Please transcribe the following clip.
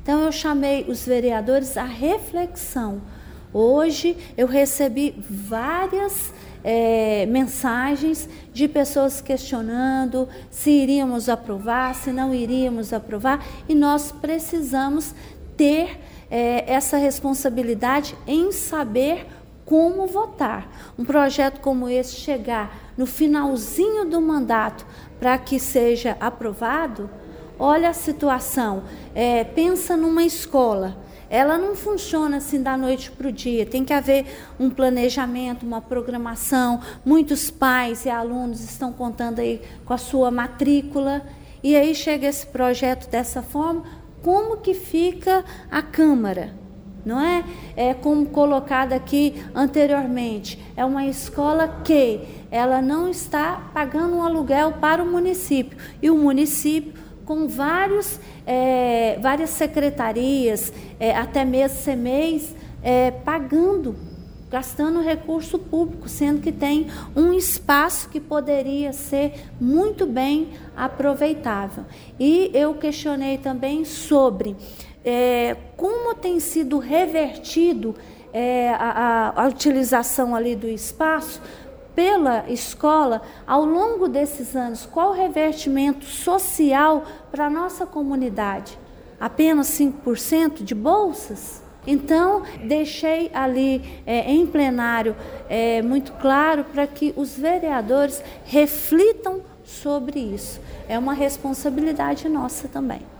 Então eu chamei os vereadores à reflexão. Hoje eu recebi várias mensagens de pessoas questionando se iríamos aprovar, se não iríamos aprovar, e nós precisamos ter essa responsabilidade em saber como votar. Um projeto como esse chegar no finalzinho do mandato para que seja aprovado, olha a situação, pensa numa escola. Ela não funciona assim da noite para o dia, tem que haver um planejamento, uma programação. Muitos pais e alunos estão contando aí com a sua matrícula, e aí chega esse projeto dessa forma. Como que fica a Câmara? Não é? Como colocado aqui anteriormente, é uma escola que ela não está pagando um aluguel para o município, e o município com várias secretarias, até mesmo CEMEIs, pagando, gastando recurso público, sendo que tem um espaço que poderia ser muito bem aproveitável. E eu questionei também sobre como tem sido revertido a utilização ali do espaço pela escola ao longo desses anos. Qual o revertimento social para a nossa comunidade? Apenas 5% de bolsas? Então, deixei ali em plenário muito claro para que os vereadores reflitam sobre isso. É uma responsabilidade nossa também.